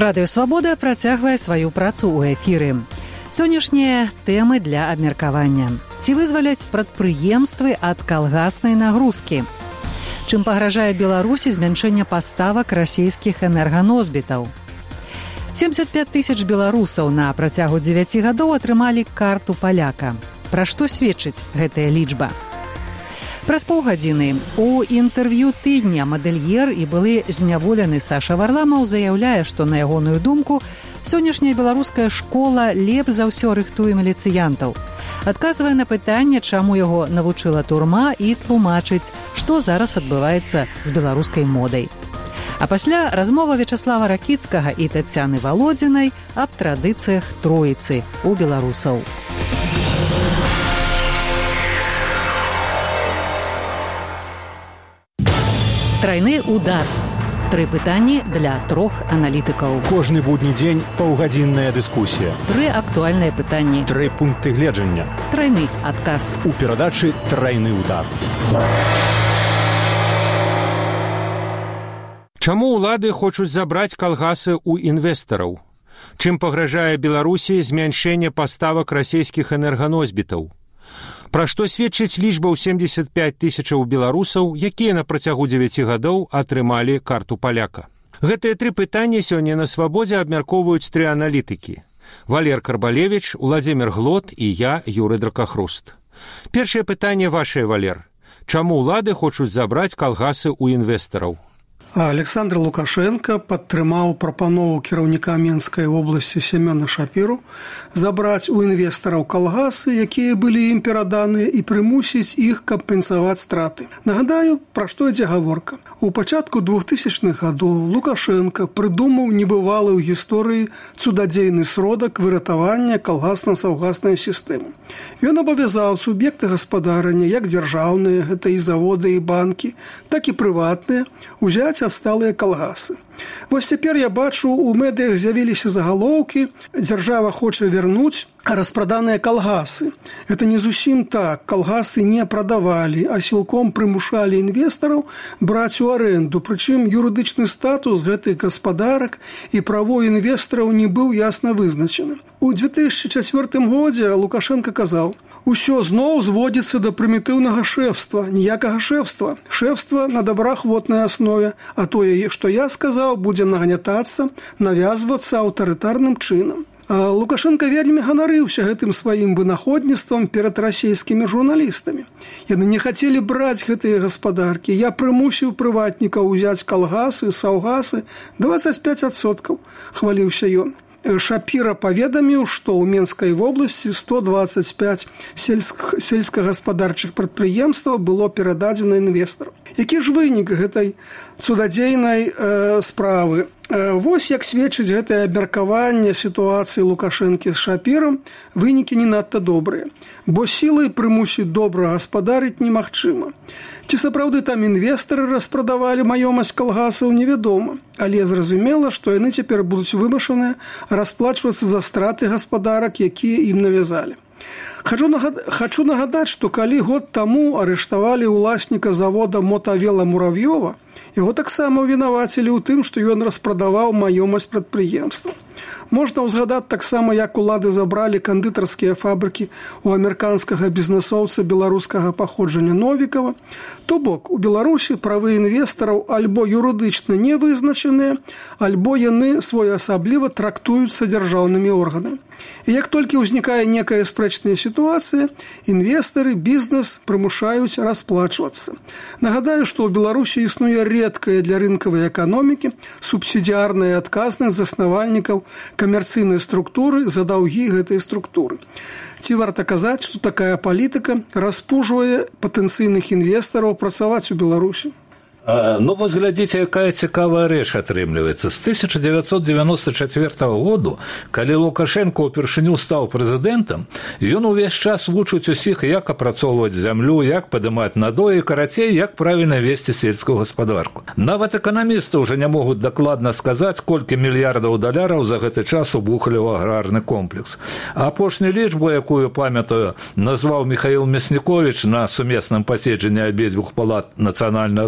Радыё Свабода працягвае сваю працу ў эфіры. Сённяшнія тэмы для абмеркавання. Ці вызваляць прадпрыемствы ад калгаснай нагрузкі? Чым пагражае Беларусі змяншэнне паставак расійскіх энерганосьбітаў? 75 тысяч беларусаў на працягу 9 гадоў атрымалі карту паляка. Пра што сведчыць гэтая лічба? Праз паўгадзіны у інтэрв'ю тыдня мадэльер і былы зняволены Саша Варламаў заяўляе, што на ягоную думку сённяшняя беларуская школа лепш за ўсё рыхтуе міліцыянтаў. Адказвае на пытанне, чаму яго навучыла турма, і тлумачыць, што зараз адбываецца з беларускай модай. А пасля размова Вячаслава Ракіцкага і Тацяны Валодзінай аб традыцыях троіцы у беларусаў. Трайны удар. 3 пытанні для 3 аналітыкаў. Кожны будні дзень паўгадзінная дыскусія. 3 актуальныя пытанні. 3 пункты гледжання. Трайны адказ. У перадачы «Трайны удар». Чаму ўлады хочуць забраць калгасы ў інвестараў? Чым пагражае Беларусі змяншэнне паставак расійскіх энерганосьбітаў? Пра што сведчыць лічба ў 75 тысячаў беларусаў, якія на працягу 9 гадоў атрымалі карту паляка? Гэтыя 3 пытанні сёння на Свабодзе абмяркоўваюць 3 аналітыкі. Валер Карбалевіч, Уладзімір Глот і я, Юрый Дракахруст. Першае пытанне вашае, Валер. Чаму ўлады хочуць забраць калгасы ў інвестараў? Александр Лукашенко падтрымаў прапанову кіраўніка Менскай вобласці Семёна Шапіру забраць у інвестараў калгасы, якія былі ім пераданыя, і прымусіць іх кампенсаваць страты. Нагадаю, пра што ідзе гаворка. У пачатку 2000-х гадоў Лукашенко прыдумаў небывалы ў гісторыі цудадзейны сродак выратавання калгасна-саўгаснай сістэмы. Ён абавязаў суб'екты гаспадарання, як дзяржаўныя, гэта і заводы, і банкі, так і прыватныя, узяць адсталыя калгасы. Вось цяпер я бачу, у медыях з'явіліся загалоўкі: дзяржава хоча вярнуць распраданыя калгасы. Это не зусім так. Калгасы не прадавалі, а сілком прымушалі інвестараў браць у арэнду. Прычым юрыдычны статус гэтых гаспадарак і правоў інвестараў не быў ясна вызначаны. У 2004 годзе Лукашенко казаў: усё зноў зводзіцца да прымітыўнага шэфства, ніякага шэфства. Шэфства на добраахвотнай аснове, а тое, што я сказаў, будзе нагнятацца, навязвацца аўтарытарным чынам. Лукашенко вельмі ганарыўся гэтым сваім вынаходніцтвам перад расійскімі журналістамі. Яны не хацелі браць гэтыя гаспадаркі. Я прымусіў прыватнікаў узяць калгасы, саўгасы 25%, хваліўся ён. Шапіра паведаміў, што ў Менскай вобласці 125 сельскагаспадарчых прадпрыемстваў было перададзена інвестарам. Які ж вынік гэтай цудадзейнай справы? Вось як сведчыць гэтае абмеркаванне сітуацыі Лукашэнкі з Шапірам, вынікі не надта добрыя, бо сілай прымусіць добра гаспадарыць немагчыма. Ці сапраўды там інвестары распрадавалі маёмасць калгасаў, невядома, але зразумела, што яны цяпер будуць вымушаныя расплачвацца за страты гаспадарак, якія ім навязалі. Хачу нагадаць, што калі год таму арыштавалі ўласніка завода Мотавела Муравьёва, яго таксама вінавацілі ў тым, што ён распрадаваў маёмасць прадпрыемства. Можна ўзгадаць таксама, як улады забралі кандытарскія фабрыкі у амерыканскага бізнэсоўца беларускага паходжання Новікава. То бок, у Беларусі правы інвестараў альбо юрыдычна не вызначаныя, альбо яны своеасабліва трактуюцца дзяржаўнымі органамі. І як толькі ўзнікае некая спрэчная сітуацыя, інвестары, бізнес прымушаюць расплачвацца. Нагадаю, што ў Беларусі існуе рэдкая для рынкавай эканомікі субсідыярная адказнасць заснавальнікаў камерцыйнай структуры за даўгі гэтай структуры. Ці варта казаць, што такая палітыка распужвае патэнцыйных інвестараў працаваць у Беларусі? Ну, вось глядзіце, якая цікавая рэч атрымліваецца. З 1994 году, калі Лукашенко ўпершыню стаў прэзідэнтам, ён увесь час вучыць усіх, як апрацоўваць зямлю, як падымаць надоі, карацей, як правільна весці сельскую гаспадарку. Нават эканамісты ўжо не могуць дакладна сказаць, колькі мільярдаў даляраў за гэты час убухалі ў аграрны комплекс. А апошнюю лічбу, якую памятаю, назваў Михаил Мясніковіч на сумесным паседжанні абедзвюх палат Нацыянальнага схода,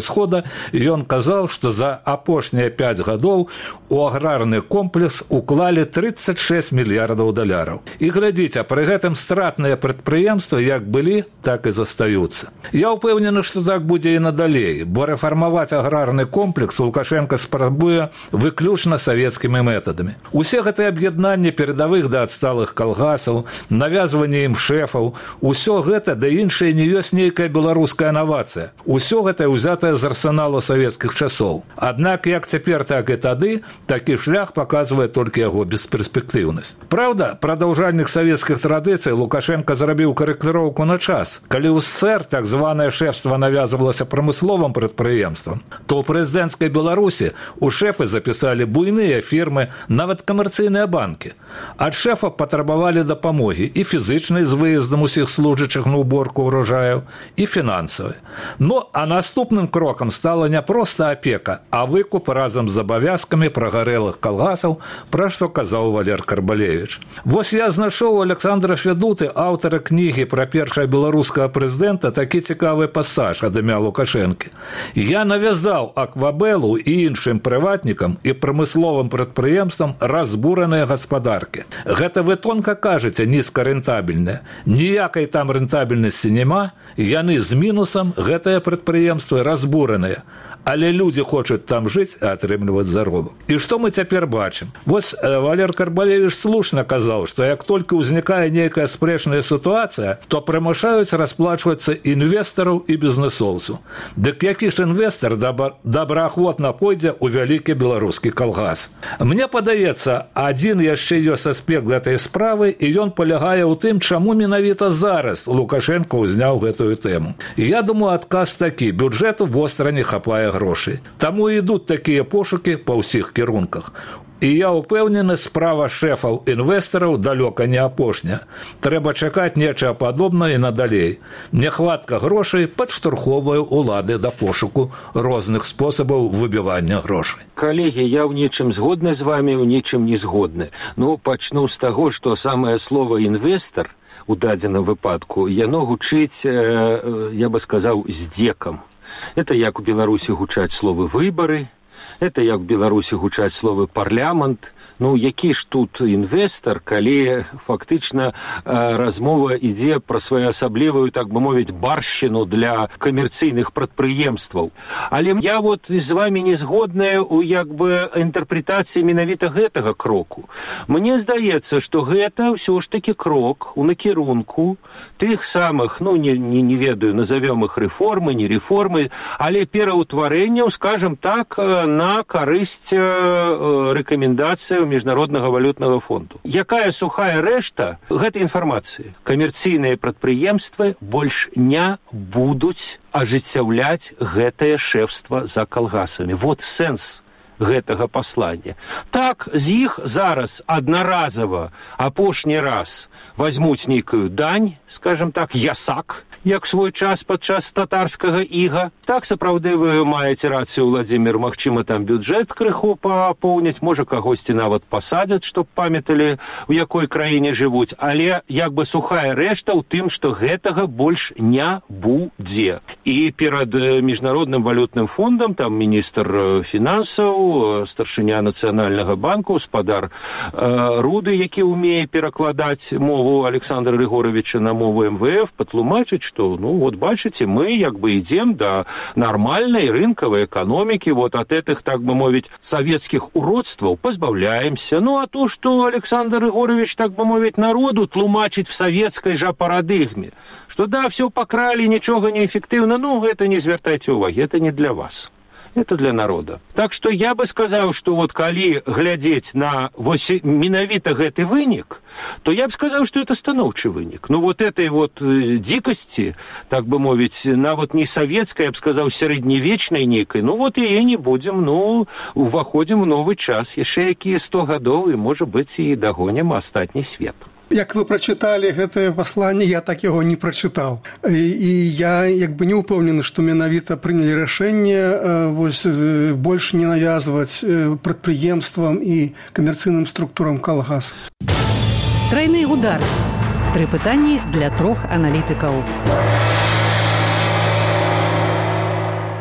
ён казаў, што за апошнія 5 гадоў у аграрны комплекс уклалі 36 мільярдаў даляраў. І глядзіце, пры гэтым стратныя прадпрыемствы як былі, так і застаюцца. Я ўпэўнены, што так будзе і надалей, бо рэфармаваць аграрны комплекс Лукашенко спрабуе выключна савецкімі метадамі. Усе гэтыя аб'яднанні перадавых да адсталых калгасаў, навязванне ім шэфаў, усё гэта да іншае не ёсць нейкая беларуская навацыя. Усё гэта ўзятае з арсеналу савецкіх часоў. Аднак, як цяпер, так і тады, такі шлях паказвае толькі яго бесперспектыўнасць. Праўда, прадаўжальнік савецкіх традыцый Лукашенко зрабіў карэктыроўку на час. Калі ў СССР так званае шэфства навязвалася прамысловым прадпрыемствам, то ў прэзідэнцкай Беларусі у шэфы запісалі буйныя фірмы, нават камерцыйныя банкі. Ад шэфа патрабавалі дапамогі і фізычнай з выездам усіх служачых на уборку ўрожаяў, і фінансавай. Ну, а наступным крокам стала не проста апека, а выкуп разам з абавязкамі прагарэлых калгасаў, пра што казаў Валер Карбалевіч. Вось я знайшоў у Александра Федуты, аўтара кнігі пра першага беларускага прэзідэнта, такі цікавы пасаж ад імя Лукашэнкі. Я навязаў Аквабелу і іншым прыватнікам і прамысловым прадпрыемствам разбураныя гаспадаркі. Гэта вы тонка кажаце, нізкарэнтабельныя. Ніякай там рэнтабельнасці няма, яны з мінусам, гэтыя прадпрыемствы разбураныя. Але людзі хочуць там жыць, а атрымліваць заробак. І што мы цяпер бачым? Вось Валер Карбалевіч слушна казаў, што як толькі ўзнікае нейкая спрэчная сітуацыя, то прымушаюць расплачвацца інвестараў і бізнэсоўцаў. Дык які ж інвестар добраахвотна пойдзе ў вялікі беларускі калгас? Мне падаецца, адзін яшчэ ёсць аспект гэтай справы, і ён палягае ў тым, чаму менавіта зараз Лукашенко ўзняў гэтую тэму. І я думаю, адказ такі: бюджэту востра не хапае грошай. Таму ідуць такія пошукі па ўсіх кірунках. І я ўпэўнены, справа шэфаў інвестараў далёка не апошня. Трэба чакаць нечага падобнае і надалей. Няхватка грошай падштурхоўвае ўлады да пошуку розных спосабаў выбівання грошай. Калегі, я ў нечым згодны з вамі, ў нечым не згодны. Ну, пачну з таго, што самае слова «інвестар» у дадзеным выпадку, яно гучыць, я бы сказаў, здзекам. Это як у Беларусі гучаць словы «выбары», это як у Беларусі гучаць словы «парламент». Ну, які ж тут інвестар, калі фактычна размова ідзе пра своеасаблівую, так бы мовіць, баршчыну для камерцыйных прадпрыемстваў. Але я вот з вамі не згодная ў як бы інтэрпрэтацыі менавіта гэтага кроку. Мне здаецца, што гэта ўсё ж такі крок у накірунку тых самых, ну, не ведаю, назовём іх рэформы, не рэформы, але пераўтварэнняў, скажем так, на карысць рэкамендацыяў Міжнароднага валютнага фонду. Якая сухая рэшта гэтай інфармацыі? Камерцыйныя прадпрыемствы больш не будуць ажыццяўляць гэтае шэфства за калгасамі. Вот сэнс гэтага паслання. Так, з іх зараз аднаразава апошні раз возьмуць нейкую дань, скажем так, ясак, як свой час падчас татарскага іга. Так, сапраўды, вы маеце рацыю, Владзімір, магчыма, там бюджэт крыху папоўняць, можа, кагосьці нават пасадзяць, чтоб памяталі, у якой краіне жывуць, але як бы сухая рэшта ў тым, што гэтага больш не будзе. І перад Міжнародным валютным фондам, там міністр фінансаў, старшыня Нацыянальнага банку, гаспадар Руды, які ўмее перакладаць мову Александра Григоровича на мову МВФ, патлумачыць, што, ну, вот бачыце, мы як бы ідзем да нормальной рынковой экономики, вот от этих, так бы мовить, советских уродстваў позбавляемся. Ну, а то, что Александр Григорович, так бы мовить, народу тлумачить в советской же парадигме, что да, все покрали, ничего неэффективно, ну, это не звертайте уваги, это не для вас. Это для народа. Так что я бы сказал, что вот калі глядзець на менавіта гэты вынік, то я бы сказал, что это станоўчы вынік. Ну вот этой вот дикости, так бы мовить, нават не советской, я бы сказал, сярэднявечнай нейкай, ну вот яе не будем, ну, уваходим в новый час, яшчэ якія 100 гадоў, і, можа быць, і дагонім астатні свет. Як вы прачыталі гэтае пасланне, я так яго не прачытаў. І я як бы не ўпэўнены, што менавіта прынялі рашэнне больш не навязваць прадпрыемствам і камерцыйным структурам калгас. Трайны удар. 3 пытанні для 3 аналітыкаў.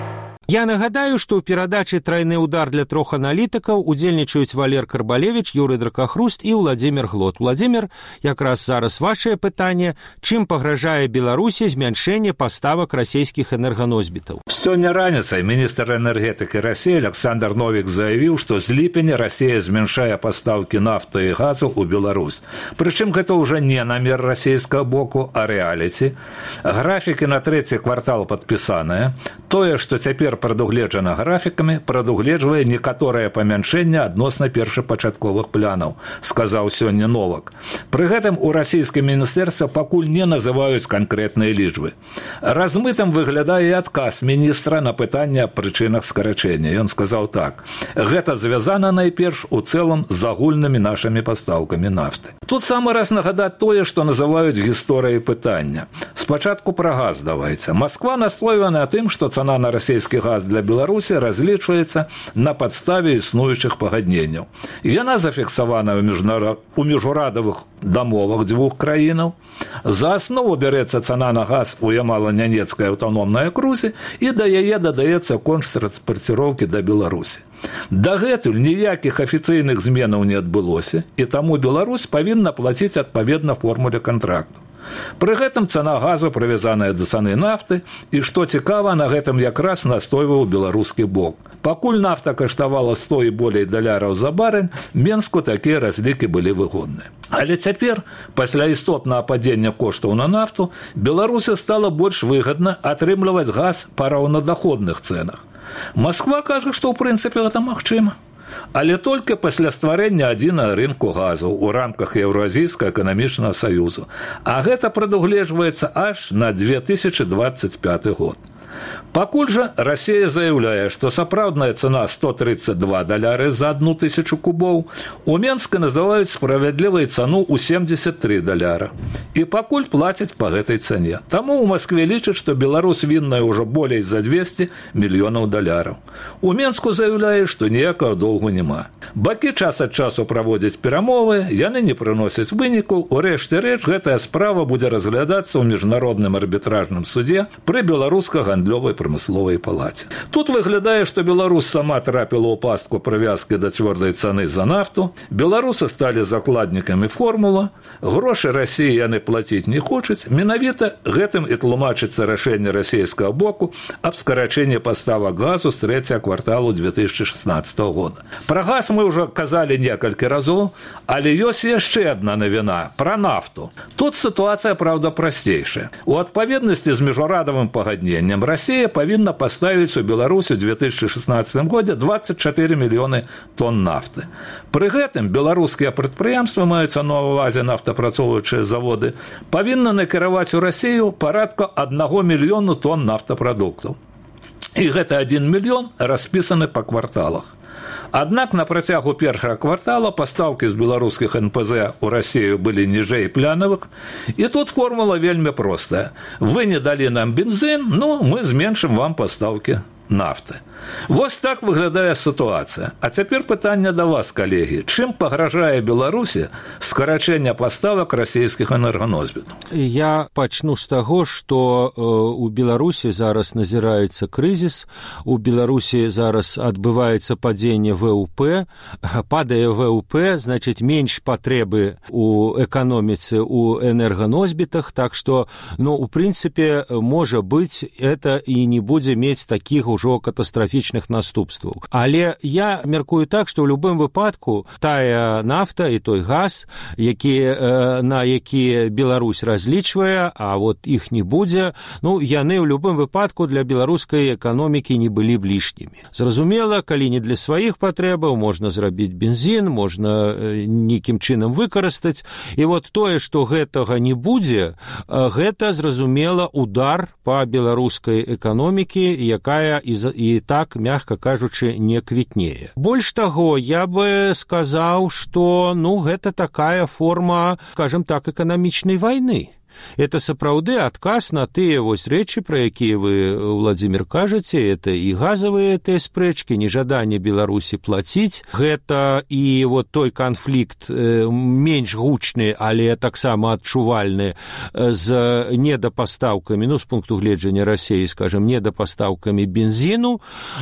Я нагадаю, што ў перадачы «Трайны удар» для 3 аналітыкаў удзельнічаюць Валер Карбалевіч, Юрый Дракахруст і Владзімір Глот. Владзімір, якраз зараз вашае пытанне, чым пагражае Беларусі змяншэнне паставак расійскіх энерганосьбітаў? Сёння раніцай міністр энергетыкі Расіі Александр Новік заявіў, што з ліпеня Расія змяншае пастаўкі нафты і газу ў Беларусь. Прычым гэта ўжо не намер расійскага боку, а рэаліці. Графікі на 3-й квартал падпісаныя. Тое, што цяпер прадугледжана графікамі, прадугледжвае некаторае памяншэнне адносна першапачатковых планаў, сказаў сёння Новак. Пры гэтым у расійскім міністэрстве пакуль не называюць канкрэтныя лічбы. Размытым выглядае адказ міністра на пытанне аб прычынах скарачэння. Ён сказаў так: гэта звязана найперш у цэлым з агульнымі нашымі пастаўкамі нафты. Тут самы раз нагадаць тое, што называюць гісторыяй пытання. Спачатку пра газ давайце. Масква настойвае на тым, што цана на расійскі газ для Беларусі разлічваецца на падставе існуючых пагадненняў. Яна зафіксавана ў міжурадавых дамовах дзвюх краінаў. За аснову бярэцца цана на газ у Ямала-Нянецкай аўтаномнай акрузе і да яе дадаецца кошт транспарціроўкі да Беларусі. Дагэтуль ніякіх афіцыйных зменаў не адбылося, і таму Беларусь павінна плаціць адпаведна формуле кантракту. Пры гэтым цана газу прывязаная да цаны нафты, і, што цікава, на гэтым якраз настойваў беларускі бок. Пакуль нафта каштавала 100 і болей даляраў за барэль, Менску такія разлікі былі выгодныя. Але цяпер, пасля істотнага падзення коштаў на нафту, Беларусі стала больш выгадна атрымліваць газ па раўнадаходных цэнах. Масква кажа, што ў прынцыпе гэта магчыма. Але толькі пасля стварэння адзінага рынку газу ў рамках Еўразійскага эканамічнага саюзу. А гэта прадугледжваецца аж на 2025 год. Пакуль жа Расія заяўляе, што сапраўдная цана $132 за 1000 кубоў, у Менска называюць справядлівай цану ў $73. І пакуль плацяць па гэтай цане. Таму ў Маскве лічаць, што Беларусь вінная ўжо болей за $200 мільёнаў. У Менску заяўляе, што ніякага доўгу няма. Бакі час ад часу праводзяць перамовы, яны не прыносяць вынікаў, у рэшце рэч гэтая справа будзе разглядацца ў міжнародным арбітражным судзе пры беларуска-гандлёвай прамысловай палаце. Тут выглядае, што Беларусь сама трапіла ў пастку прывязкі да цвёрдай цаны за нафту, беларусы сталі закладнікамі формула, грошы Расіі яны плаціць не хочуць, менавіта гэтым і тлумачыцца рашэнне расійскага боку аб скарачэнні паставак газу з 3-го кварталу 2016 года. Пра газ мы ўжо казалі некалькі разоў, але ёсць яшчэ адна навіна пра нафту. Тут сітуацыя, праўда, прасцейшая. У адпаведнасці з міжнародным пагадненнем Расія павінна паставіць у Беларусі ў 2016 годзе 24 мільёны тонн нафты. Пры гэтым беларускія прадпрыемствы, маюцца на ўвазе нафтапрацоўваючыя заводы, павінны накіраваць у Расію парадка 1 мільёну тонн нафтапрадуктаў. І гэта 1 мільён распісаны па кварталах. Аднак на працягу першага квартала пастаўкі з беларускіх НПЗ у Расію былі ніжэй планавых, і тут формула вельмі простая. Вы не далі нам бензин, ну, мы зменшым вам пастаўкі нафты. Вось так выглядае сітуацыя. А цяпер пытанне да вас, калегі. Чым пагражае Беларусі скарачэнне паставак расійскіх энерганосьбітаў? Я пачну з таго, што у Беларусі зараз назіраецца крызіс, у Беларусі зараз адбываецца падзенне ВУП, падае ВУП, значыць, менш патрэбы у эканоміцы, у энерганосьбітах, так што, ну, у прынцыпе, можа быць, это і не будзе мець такіх ужо катастрафічных наступстваў. Але я мяркую так, што ў любым выпадку тая нафта і той газ, на якія Беларусь разлічвае, а вот іх не будзе, ну, яны ў любым выпадку для беларускай эканомікі не былі б лішнімі. Зразумела, калі не для сваіх патрэбаў, можна зрабіць бензін, можна нейкім чынам выкарыстаць. І вот тое, што гэтага не будзе, гэта, зразумела, удар па беларускай эканомікі, якая і так, мягка кажучы, не квітнее. Больш таго, я бы сказаў, што, ну, гэта такая форма, скажем так, эканамічнай вайны. это сапраўды адказ на тыя вось рэчы, пра якія вы, Владзімір, кажаце. Это і газавыя тыя спрэчкі, нежаданне Беларусі плаціць. Гэта і вот той канфлікт менш гучны, але таксама адчувальны з недапастаўкамі, ну, з пункту гледжання Расіі, скажем, недапастаўкамі бензіну.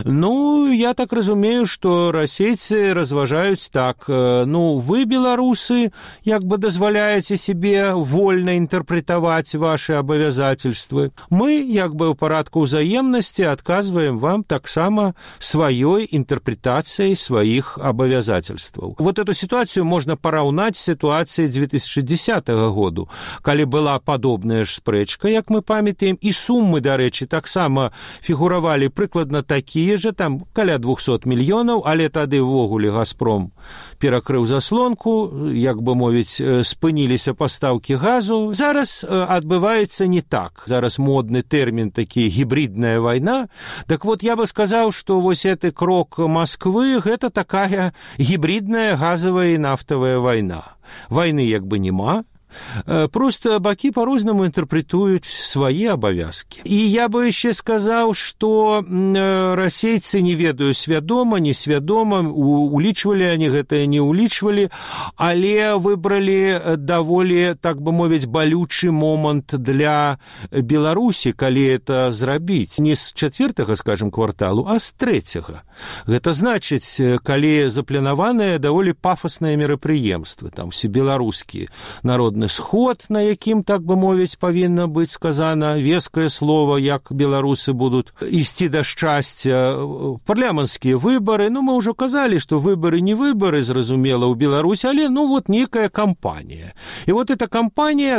Ну, я так разумею, што расейцы разважаюць так, ну, вы, беларусы, як бы дазваляеце себе вольна інтэрпрэтаваць ваши абавязательствы. Мы, як бы ў парадку ўзаемнасці, адказваем вам таксама сваёй інтэрпрэтацыяй сваіх абавязательстваў. Вот эту ситуацию можно параўнаць з ситуацией 2010 году, калі была падобная ж спрэчка, як мы памятаем, і суммы, дарэчы, таксама фігуравалі прыкладна такія же, там каля 200 мільёнаў, але тады ўвогуле «Газпром» перакрыў заслонку, як бы мовіць, спыніліся пастаўкі газу. Зараз адбываецца не так. Зараз модны тэрмін такі гібридная вайна. Так вот, я бы сказаў, што вось гэты крок Москвы – гэта такая гібридная газавая і нафтавая вайна. Вайны як бы нема. Просто бакі по-рознаму інтэрпрэтуюць свае абавязкі. І я бы яшчэ сказаў, што расейцы, не ведаю, свядома, несвядома, улічвалі они гэтае, не улічвалі, але выбралі даволі, так бы мовіць, балючы момант для Беларусі, калі это зрабіць. Не з 4-го, скажем, кварталу, а з 3-го. Гэта значыць, калі запланаваныя даволі пафасныя мерапрыемствы, там усе беларускія народныя сход, на якім, так бы мовіць, павінна быць сказана вескае слово, як беларусы будуць ісці да шчасця. Парламенцкія выбары, ну, мы ўжо казалі, што выбары не выбары, зразумела, ў Беларусі, але, ну, вот некая кампанія. І вот эта кампанія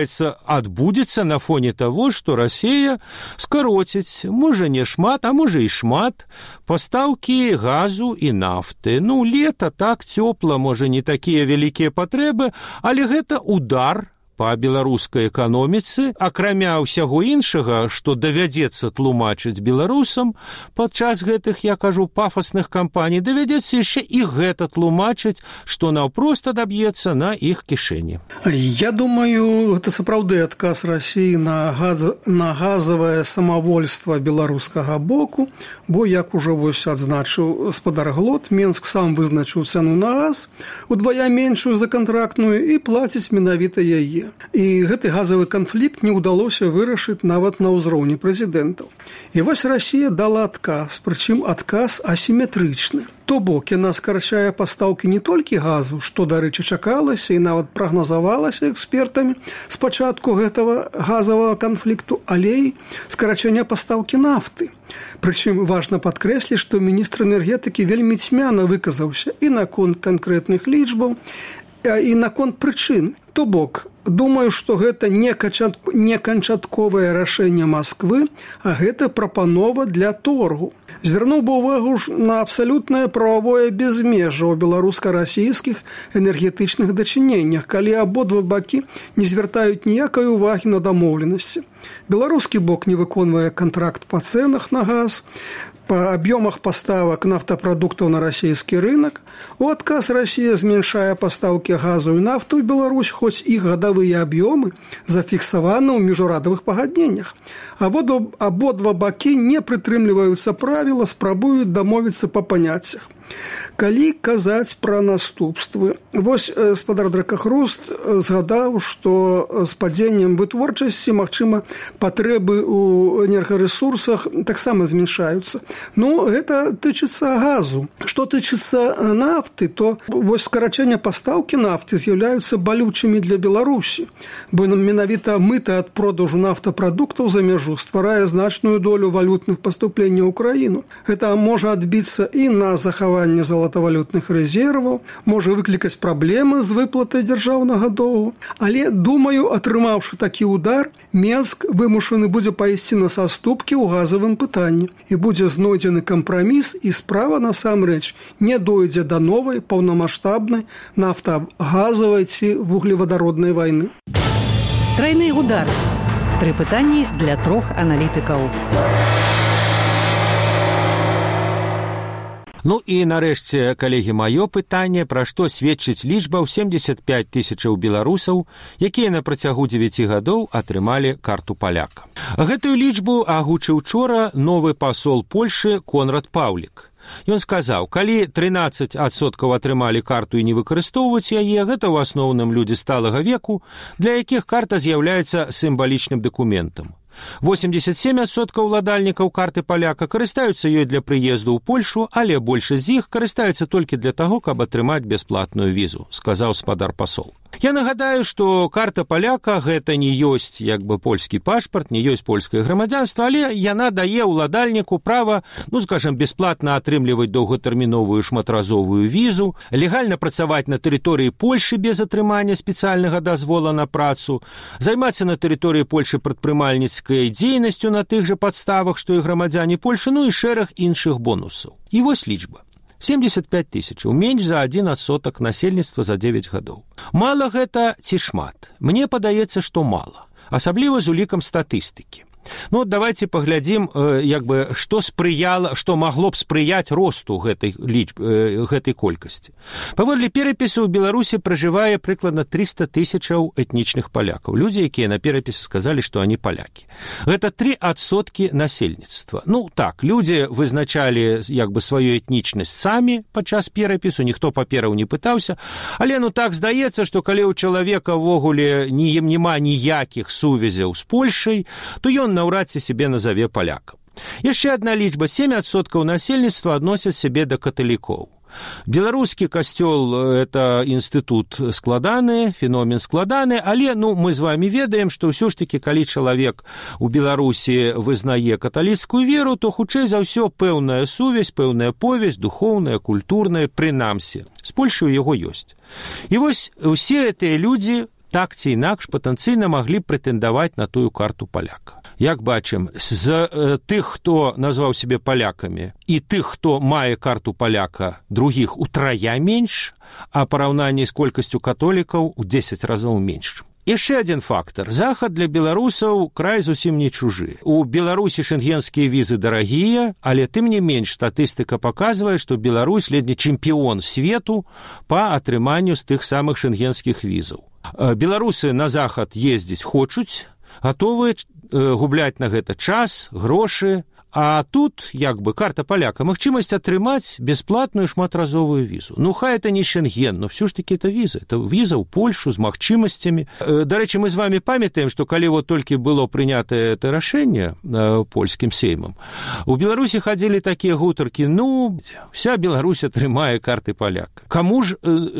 адбудзецца на фоне того, што Расія скароціць, можа, не шмат, а можа і шмат, пастаўкі газу і нафты. Ну, лета, так, цёпла, можа, не такія вялікія патрэбы, але гэта удар па беларускай эканоміцы, акрамя ўсяго іншага, што давядзецца тлумачыць беларусам падчас гэтых, я кажу, пафасных кампаній, давядзецца яшчэ і гэта тлумачыць, што наўпрост адаб'ецца на іх кішэні. Я думаю, гэта сапраўды адказ Расіі на газавае самавольства беларускага боку, бо, як ужо вось адзначыў спадар Глот, Менск сам вызначыў цану на газ удвая меншую за кантрактную і плаціць менавіта яе. І гэты газавы канфлікт не ўдалося вырашыць нават на ўзроўні прэзідэнтаў. І вось Расія дала адказ, прычым адказ асіметрычны. То бок, яна скарачае пастаўкі не толькі газу, што, дарэчы, чакалася і нават прагназавалася экспертамі з пачатку гэтага газавага канфлікту, але і скарачэнне пастаўкі нафты. Прычым важна падкрэсліць, што міністр энергетыкі вельмі цьмяна выказаўся і наконт канкрэтных лічбаў, і наконт прычын. То бок, думаю, што гэта не канчатковае рашэнне Масквы, а гэта прапанова для торгу. Звярнуў бы ўвагу на абсалютнае прававое безмежжа ў беларуска-расійскіх энергетычных дачыненнях, калі абодва бакі не звяртаюць ніякай увагі на дамоўленасці. Беларускі бок не выконвае кантракт па цэнах на газ, па аб'ёмах паставак нафтапрадуктаў на расійскі рынок. У адказ Расія зменшае пастаўкі газу і нафту ў Беларусь, хоць іх гадавыя аб'ёмы зафіксаваны ў міжнародных пагадненнях. Абодва бакі не прытрымліваюцца правіла, спрабуюць дамовіцца па паняццях. Калі казаць пра наступствы, вось спадар Дракахруст згадаў, што з падзеннем вытворчасці, магчыма, патрэбы ў энергарэсурсах таксама зменшаюцца. Ну, гэта тычыцца газу. Што тычыцца нафты, то вось скарачэнне пастаўкі нафты з'яўляюцца балючымі для Беларусі, бо менавіта мыта ад продажу нафтапрадуктаў за мяжу стварае значную долю валютных паступленняў ў краіну. Гэта можа адбіцца і на захаванне золатавалютных рэзерваў, можа выклікаць праблемы з выплатай дзяржаўнага доўгу. Але, думаю, атрымаўшы такі удар, Менск вымушаны будзе пайсці на саступкі ў газавым пытанні. І будзе знойдзены кампраміс, і справа, насамрэч, не дойдзе да новай паўнамаштабнай нафтагазавай ці вуглевадароднай вайны. Трайны удар. 3 пытанні для 3 аналітыкаў. Ну і нарэшце, калегі, маё пытанне, пра што сведчыць лічба ў 75 тысячаў беларусаў, якія на працягу 9 гадоў атрымалі карту паляка. Гэтую лічбу агучыў учора новы пасол Польшы Конрад Паўлік. Ён сказаў, калі 13% атрымалі карту і не выкарыстоўваць яе, гэта ў асноўным людзі сталага веку, для якіх карта з'яўляецца сімвалічным дакументам. 87% уладальнікаў карты паляка карыстаюцца ёй для прыезду ў Польшу, але большасць з іх карыстаюцца толькі для таго, каб атрымаць бясплатную візу, сказаў спадар пасол. Я нагадаю, што карта паляка гэта не ёсць як бы польскі пашпарт, не ёсць польскае грамадзянства, але яна дае ўладальніку права, скажам, бясплатна атрымліваць доўгатэрміновую шматразовую візу, легальна працаваць на тэрыторыі Польшы без атрымання спецыяльнага дазвола на працу, займацца на тэрыторыі Польшы прадпрымальніцкай дзейнасцю на тых жа падставах, што і грамадзяне Польшы, ну і шэраг іншых бонусаў. І вось лічба. 75 тысячаў, менш за 1% насельніцтва за 9 гадоў. Мала гэта ці шмат? Мне падаецца, што мала. Асабліва з улікам статыстыкі. Давайте паглядзім, што магло б спрыяць росту гэтай колькасці. Паводле перапісу ў Беларусі пражывае прыкладна 300 тысячаў этнічных палякаў. Людзі, якія на перапісе сказалі, што они палякі. Гэта 3% насельніцтва. Так, людзі вызначалі сваю этнічнасць самі падчас перапісу, ніхто папераў не пытаўся, але так здаецца, што калі ў чалавека ўвогуле няма ніякіх сувязяў з Польшай, то ён наўрад ці сябе назаве палякам. Яшчэ адна лічба, 7% насельніцтва адносяць сябе да каталікоў. Беларускі касцёл – это інстытут складаны, феномен складаны, але мы з вами ведаем, што ўсё ж такі, калі чалавек у Беларусі вызнае каталіцкую веру, то хутчэй за ўсё пэўная сувязь, пэўная повязь, духоўная, культурная, прынамсі. З Польшай у яго ёсць. І вось усе гэтыя людзі так ці інакш патэнцыйна маглі прэтэндаваць на тую карту паляка. Як бачым, з тых, хто назваў сябе палякамі, і тых, хто мае карту паляка, другіх утрая менш, а параўнанні з колькасцю католікаў у 10 разоў менш. Яшчэ адзін фактар. Захад для беларусаў край зусім не чужы. У Беларусі шэнгенскія візы дарагія, але тым не менш статыстыка паказвае, што Беларусь ледзьве чэмпіён свету па атрыманню з тых самых шэнгенскіх візаў. Беларусы на захад ездзіць хочуць, гатовыя губляць на гэта час, грошы, а тут, карта паляка, магчымасць атрымаць бясплатную шматразовую візу. Хай это не Шенген, но все ж таки это віза. Это віза ў Польшу з магчымасцямі. Дарэчы, мы з вами памятаем, што калі толькі было прынятае это рашэнне польскім сеймам, у Беларусі хадзілі такія гутаркі, вся Беларусь атрымае карты паляка. Каму ж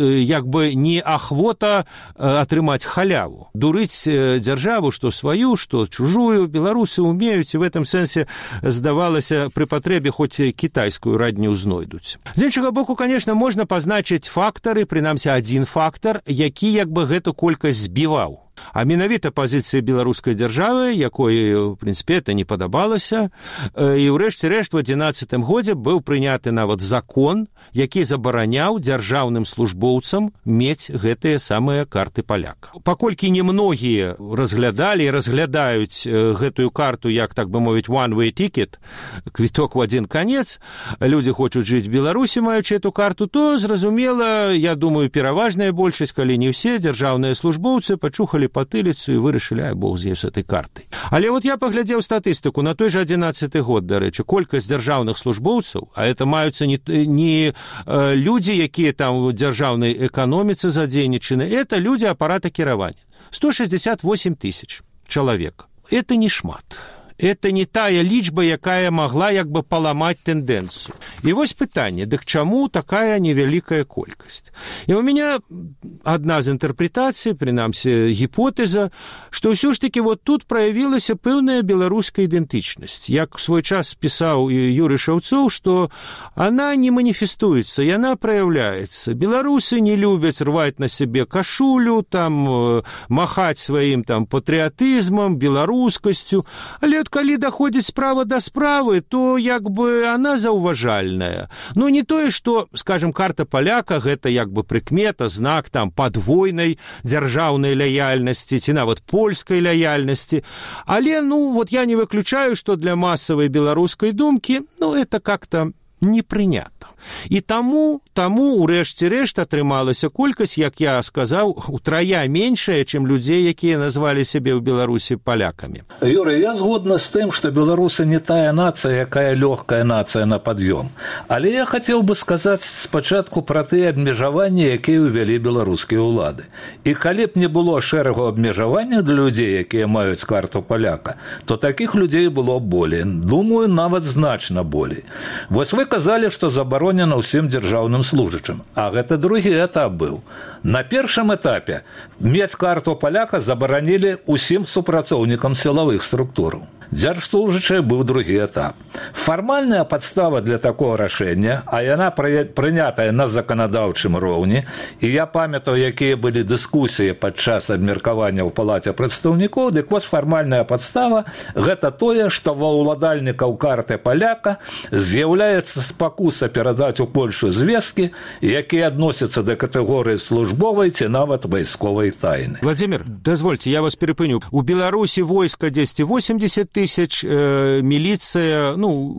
не ахвота атрымаць халяву? Дурыць дзяржаву, што сваю, што чужую, беларусы умеюць, і в этом сэнсе здавалася, пры патрэбе хоць кітайскую радню знойдуць. З іншага боку, конечно, можна пазначыць фактары, прынамсі адзін фактар, які гэту колькасць збіваў. А менавіта пазіцыя беларускай дзяржавы, якой, в прынцыпе, это не падабалася, і ўрэшце рэшт у 11 годзе быў прыняты нават закон, які забараняў дзяржаўным службоўцам мець гэтыя самыя карты паляка. Паколькі немногія разглядалі і разглядаюць гэтую карту, як, так бы мовіць, one-way ticket, квіток у адзін канец, людзі хочуць жыць в Беларусі, маючы эту карту, то, зразумела, я думаю, пераважная большасць, калі не ўсе дзяржаўныя службоўцы пачухалі патыліцу і вырашылі, бог з ёй з этой картай. Але я паглядзеў статыстыку на той жа 11 год, дарэчы, колькасць дзяржаўных службоўцаў, а это маюцца не людзі, якія там у дзяржаўнай эканоміцы задзейнічаны, это людзі апарата кіравання. 168 тысяч чалавек. Это не шмат. Это не тая лічба, якая магла паламаць тэндэнцыю. І вось пытанне, дык чаму такая невялікая колькасць? І у меня адна з інтэрпрэтацый, прынамсі гіпотэза, што ўсё ж такі тут праявілася пэўная беларуская ідэнтычнасць. Як свой час пісаў Юрый Шаўцоў, што она не маніфестуецца, яна праяўляецца. Беларусы не любяць рваць на сябе кашулю, махаць сваім патрыятызмам, беларускасцю, але калі даходзіць справа да справы, то она заўважальная. Не тое, што, скажем, карта паляка гэта прыкмета, знак падвойнай дзяржаўнай лаяльнасці ці нават польскай лаяльнасці. Але, я не выключаю, што для масавай беларускай думкі, это как-то не прынята. І таму урэшце рэшт атрымалася колькасць, як я сказаў, утрая меншая, чым людзей, якія назвалі сябе ў Беларусі палякамі. Юрий, я згодна з тым, што беларусы не тая нацыя, якая лёгкая нацыя на пад'ём. Але я хацеў бы сказаць спачатку пра тыя абмежаванні, якія ўвялі беларускія ўлады. І калі б не было шэрагу абмежаванняў для людзей, якія маюць карту паляка, то такіх людзей было болей. Думаю, нават значна болей. Вось вы казалі, што забаронена ўсім дзяржаўным служачым. А гэта другі этап быў. На першым этапе мець карту паляка забаранілі ўсім супрацоўнікам сілавых структураў. Дзяржслужачы быў другі этап. Фармальная падстава для такого рашэння, а яна прынятая на заканадаўчым роўні, і я памятаю, якія былі дыскусіі падчас абмеркавання ў палаце прадстаўнікоў, дык вось фармальная падстава – гэта тое, што ва ўладальнікаў карты паляка з'яўляецца спакуса перадаць у Польшу звесткі, якія адносяцца да катэгорыі службовай ці нават вайсковай тайны. Владимир, дазвольце, я вас перапыню. У Беларусі войска 80 тысяч, милиция,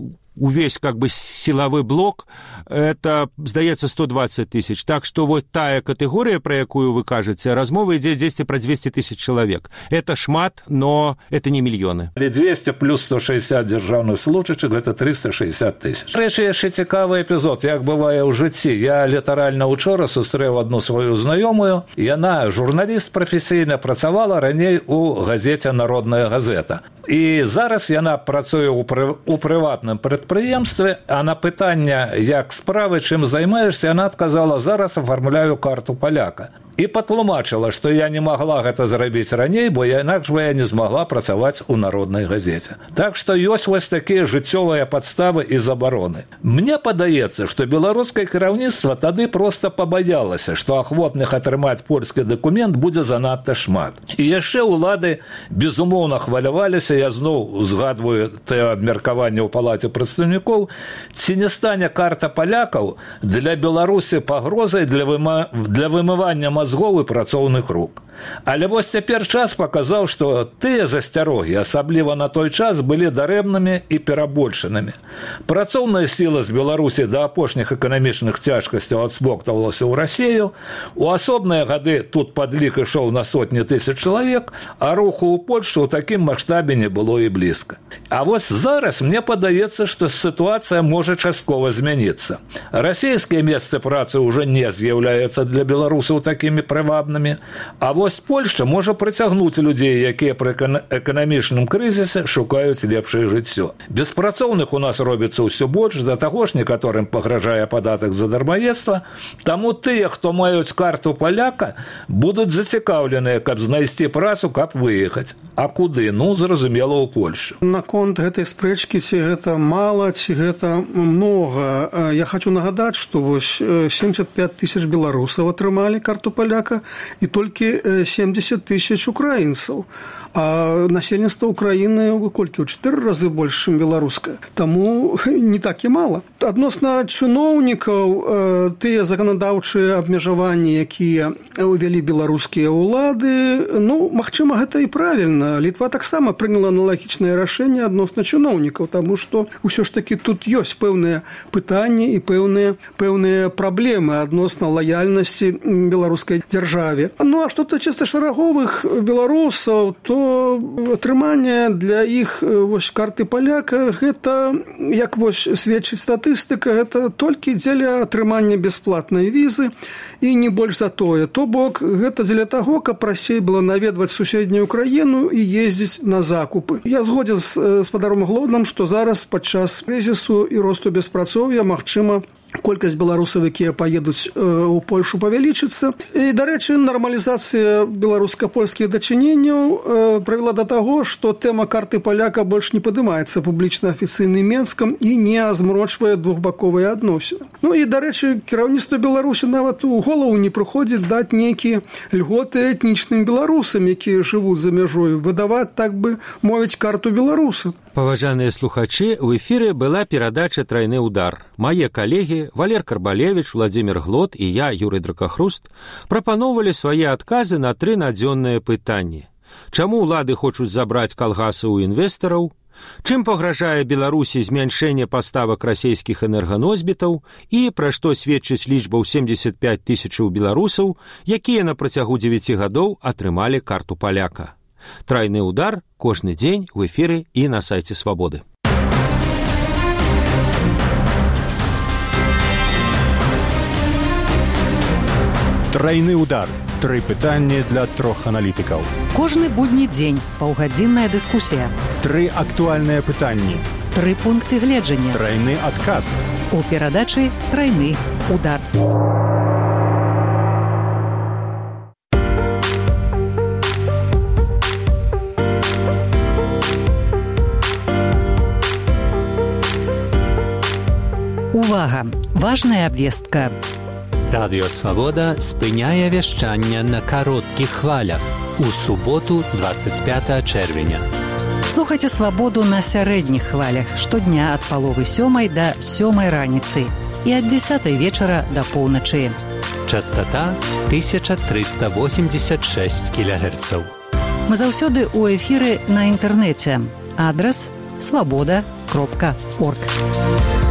увесь как бы силовой блок, это, здаецца, 120 тысяч. Так что вот тая категория, про якую вы кажете, размова ідзе дзесьці пра 200 тысяч человек. Это шмат, но это не мільёны. 200 плюс 160 дзяржаўных служачых, гэта 360 тысяч. Рэчы, яшчэ цікавы эпізод, як бывае ў жыцці. Я літаральна учора сустрэў адну сваю знаёмую. Яна журналіст прафесійна, працавала раней у газеце «Народная газета». І зараз яна працуе у прыватным прадпрыемстве, а на пытанне, як справы, чым займаешся, яна адказала: зараз афармляю карту паляка. І патлумачыла, што я не магла гэта зрабіць раней, бо інакш бы я не змагла працаваць у народнай газеце. Так што ёсць вось такія жыццёвыя падставы і забароны. Мне падаецца, што беларускае кіраўніцтва тады проста пабаялася, што ахвотных атрымаць польскі дакумент будзе занадта шмат. І яшчэ ўлады безумоўна хваляваліся, я зноў узгадваю тое абмеркаванне ў палаце прадстаўнікоў, ці не стане карта палякаў для Беларусі пагрозай для вымывання мазгоў і працоўных рук. Але вось цяпер час паказаў, што тыя засцярогі, асабліва на той час, былі дарэмнымі і перабольшанымі. Працоўная сіла з Беларусі да апошніх эканамічных цяжкасцяў адсмоктавалася ў Расію. У асобныя гады тут падлік ішоў на сотні тысяч чалавек, а руху ў Польшу ў такім маштабе не было і блізка. А вось зараз мне падаецца, што сітуацыя можа часткова змяніцца. Расійскія месцы працы ўжо не з'яўляюцца для беларусаў такімі прывабнымі, а вось Польшча можа прыцягнуць людзей, якія пры эканамічным крызісе шукаюць лепшае жыццё. Беспрацоўных у нас робіцца ўсё больш, да таго ж некаторым пагражае падатак за дармаедства, таму тыя, хто маюць карту паляка, будуць зацікаўленыя, каб знайсці працу, каб выехаць. А куды? Зразумела, ў Польшу. Наконт гэтай спрэчкі, ці гэта мала, ці гэта многа, я хочу нагадаць, што вось 75 тысяч беларусаў атрымалі карту паляка і толькі 70 тысяч украінцаў. А насельніцтва Украіны колькі? У 4 разы больш, чым беларускае. Таму не так і мала. Адносна чыноўнікаў, тыя заканадаўчыя абмежаванні, якія ўвялі беларускія ўлады, магчыма, гэта і правільна. Літва таксама прыняла аналагічнае рашэнне адносна чыноўнікаў, таму што ўсё ж такі тут ёсць пэўныя пытанні і пэўныя праблемы адносна лаяльнасці беларускай дзяржаве. А што тычыцца шараговых беларусаў, то атрыманне для іх вось карты паляка, гэта, як вось сведчыць статыстыка, гэта толькі дзеля атрымання бясплатнай візы і не больш за тое. То бок, гэта дзеля таго, каб прасцей было наведваць суседнюю краіну і ездзіць на закупы. Я згодзін з спадаром Глодным, што зараз падчас крызісу і росту беспрацоўя, магчыма, колькасць беларусаў, якія паедуць у Польшу, павялічыцца. І, дарэчы, нармалізацыя беларуска-польскіх дачыненняў прывяла да таго, што тэма карты паляка больш не падымаецца публічна афіцыйным Менскам і не змрочвае двухбаковыя адносіны. І, дарэчы, кіраўніцтва Беларусі нават у голову не прыходзіць даць нейкія льготы этнічным беларусам, якія жывуць за мяжою, выдаваць, так бы мовіць, карту беларуса. Паважаныя слухачы, у эфіры была перадача «Трайны удар». Мае калегі Валер Карбалевіч, Владимир Глод і я, Юрый Дракахруст, прапаноўвалі свае адказы на 3 надзённыя пытанні. Чаму ўлады хочуць забраць калгасы ў інвестараў? Чым пагражае Беларусі змяншэнне паставак расійскіх энерганосьбітаў і пра што сведчыць лічба ў 75 тысячаў беларусаў, якія на працягу 9 гадоў атрымалі карту паляка. Трайны удар кожны дзень в эфіры і на сайце Свабоды. Трайны удар. 3 пытанні для 3 аналітыкаў. Кожны будні дзень паўгадзінная дыскусія. 3 актуальныя пытанні. 3 пункты гледжання. Трайны адказ. У перадачы «Трайны удар». Увага! Важная абвестка. Радыё Свабода спыняе вяшчанне на кароткіх хвалях у суботу 25 чэрвеня. Слухайце Свабоду на сярэдніх хвалях штодня ад 6:30 да 7 раніцы і ад 10 вечара да поўначы. Частота 1386 кГц. Мы заўсёды ў эфіры на інтэрнэце. Адрас свабода.орг.